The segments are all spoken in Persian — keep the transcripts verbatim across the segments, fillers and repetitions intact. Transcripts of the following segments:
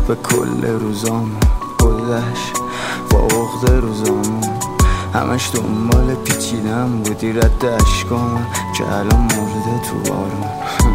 به کل روزامون گذشت با عقد روزامون، همش دنبال پیچیدم بودی رد اشکامون که الان مرده تو بارون.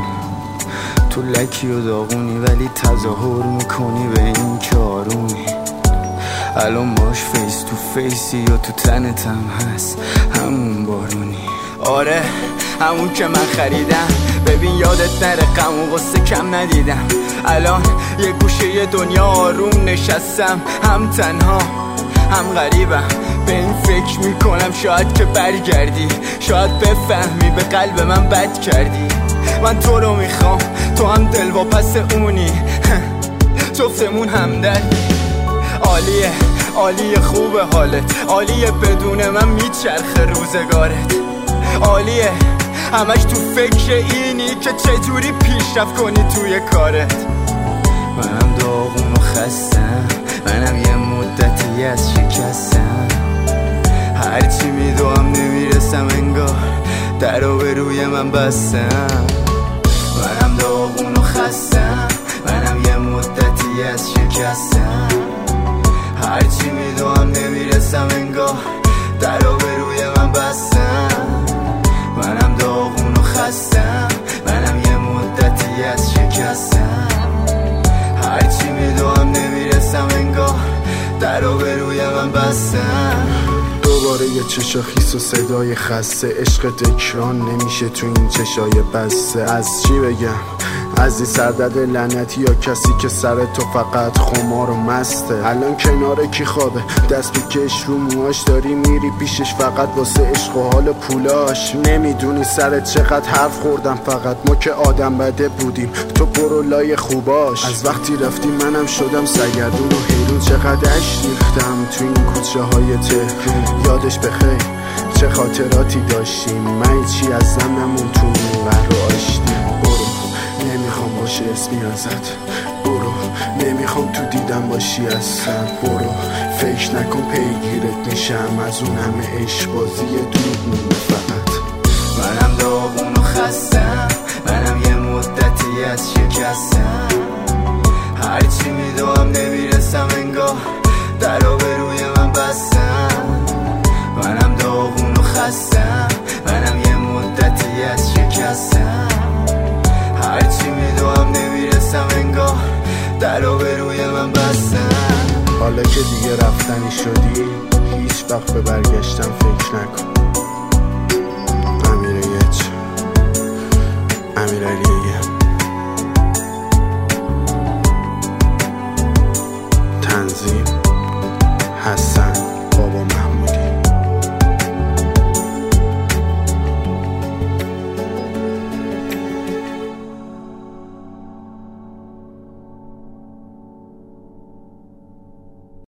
تو لکی و داغونی ولی تظاهر میکنی به این که آرومی، الان باش فیس تو فیسی یا تو تنتم هست همون بارونی. آره همون که من خریدم، ببین یادت نره غم و غصه کم ندیدم. الان یه گوشه دنیا آروم نشستم، هم تنها هم غریبم. به این فکر میکنم شاید که برگردی، شاید بفهمی به قلب من بد کردی. من تو رو میخوام، تو هم دل واپس اونی، جفتمون همدردی. عالیه عالیه خوبه حالت، عالیه بدون من میچرخه روزگارت. عالیه همش تو فکر اینی که چجوری پیشرفت کنی توی کارت. منم داغون و خستم، منم یه مدتی از شکستم، هرچی میدوام نمیرسم انگار درو به روی من بستم. منم داغون و خستم، منم یه مدتی از شکستم، هرچی میدوام نمیرسم انگار درو به روی من بستم. منم داغون و خستم، منم یه مدتی از شکستم، هرچی میدوام نمیرسم انگار درو به روی من بستم. دوباره یه چشا خیس و صدای خسته، عشق تکران نمیشه تو این چشای بسته. از چی بگم از این سردرد لعنتی یا کسی که سر تو فقط خمار و مسته. الان کنار کی خوابه دست بکش رو موهاش، داری میری پیشش فقط واسه عشق و حال پولاش. نمیدونی سرت چقدر حرف خوردم، فقط ما که آدم بده بودیم تو برو لای خوباش. از وقتی رفتی منم شدم سرگردون و حیرون، چقدر عشق ریختم تو این کوچه های تهرون. یادش بخیر چه خاطراتی داشتیم، من چی از زن نمون تو ور رو آشتیم. برو نمیخوام باشه اسمی ازت، برو نمیخوام تو دیدم باشی اصلا. برو فکر نکن پیگیرت میشم، از اون همه عشق بازی دروغ مونه فقط. منم داغون و خستم، منم یه مدتی از شکستم، هرچی میدوام نمیرسم انگار درو به روی من بستم. منم داغون و خستم، منم یه مدتی از شکستم، هرچی میدوام نمیرسم انگار درو به روی من بستم. حالا که دیگه رفتنی شدی هیچ وقت به برگشتم فکر نکن،